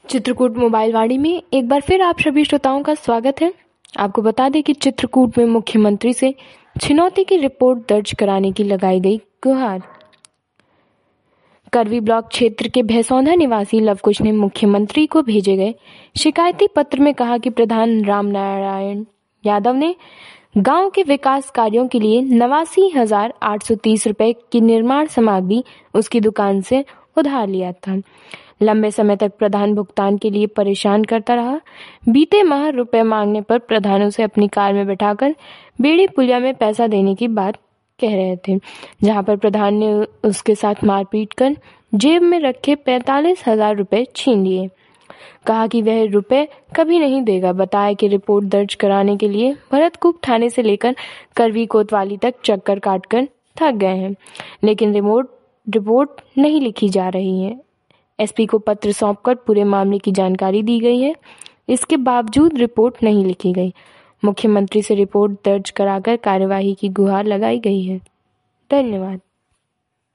Chitrakoot mobile वाणी में एक बार फिर आप सभी श्रोताओं का स्वागत है। आपको बता दें कि चित्रकूट में मुख्यमंत्री से छिनौती की रिपोर्ट दर्ज कराने की लगाई गई गुहार। करवी ब्लॉक क्षेत्र के भैसौंधा निवासी लवकुश ने मुख्यमंत्री को भेजे गए शिकायती पत्र में कहा कि प्रधान रामनारायण यादव ने गांव के विकास कार्यों के लिए 89,830 रुपए की निर्माण सामग्री उसकी दुकान से उधार लिया था। लंबे समय तक प्रधान भुगतान के लिए परेशान करता रहा। बीते माह रुपए मांगने पर प्रधान उसे अपनी कार में बैठाकर बेड़ी पुलिया में पैसा देने की बात कह रहे थे, जहां पर प्रधान ने उसके साथ मारपीट कर जेब में रखे 45,000 रुपए छीन लिए। कहा कि वह रुपए कभी नहीं देगा। बताया कि रिपोर्ट दर्ज कराने के लिए भरतकूप थाने से लेकर करवी कोतवाली तक चक्कर काटकर थक गए हैं, लेकिन रिपोर्ट नहीं लिखी जा रही है। एसपी को पत्र सौंपकर पूरे मामले की जानकारी दी गई है। इसके बावजूद रिपोर्ट नहीं लिखी गई। मुख्यमंत्री से रिपोर्ट दर्ज कराकर कार्यवाही की गुहार लगाई गई है। धन्यवाद।